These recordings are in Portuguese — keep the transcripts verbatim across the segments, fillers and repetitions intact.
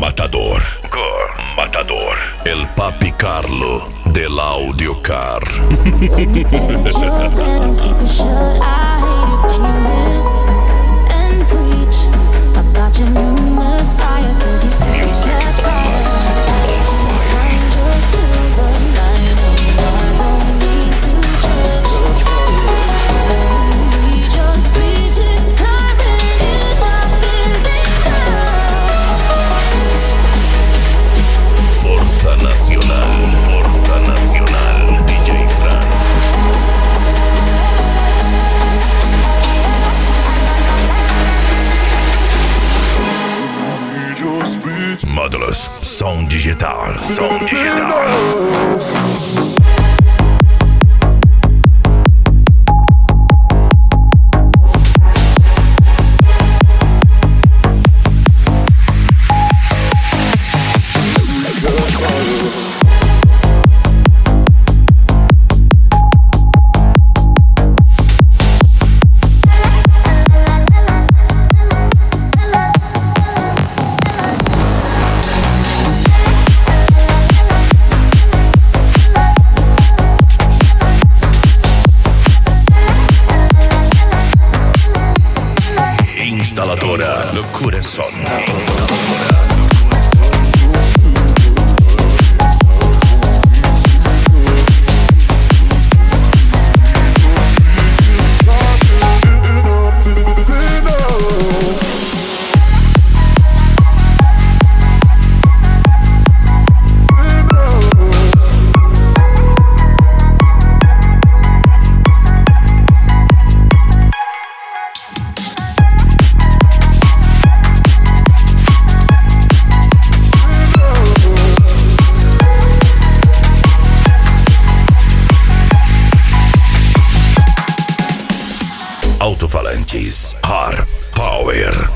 Matador. Cor Matador. El Papi Carlo del Audiocar. When you say that you're gonna keep it shut, I hate it when you miss and preach about your new messiah, cause you say you catch fire. Find your silver lining, I don't need to judge. We just reach its time and enough is enough. Forza Nacional. Forza Nacional. D J Fran. Módulos som digital. Som digital. Instaladora Loucura Som. Alto-falantes Hard Power.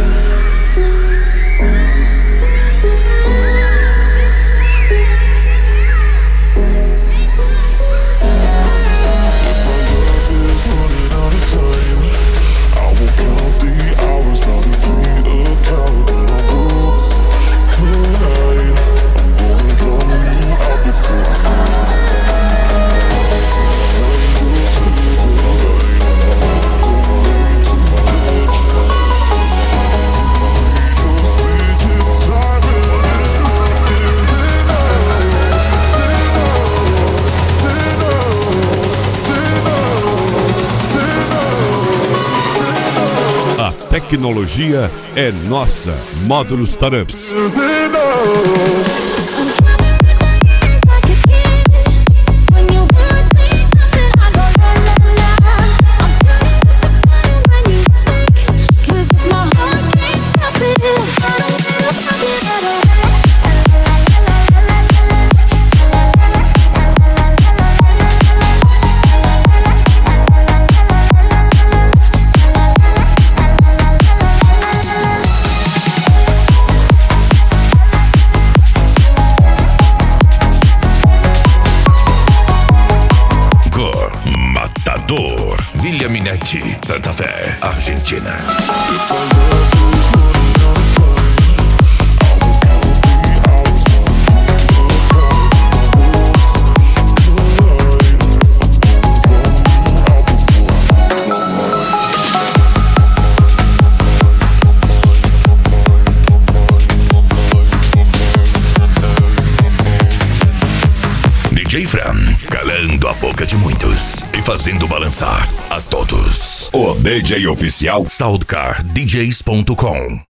Tecnologia é nossa. Módulos Startups. Villa Minetti, Santa Fe, Argentina. D J Fran, calando a boca de muitos e fazendo balançar a todos. O D J oficial Soundcar D Js ponto com.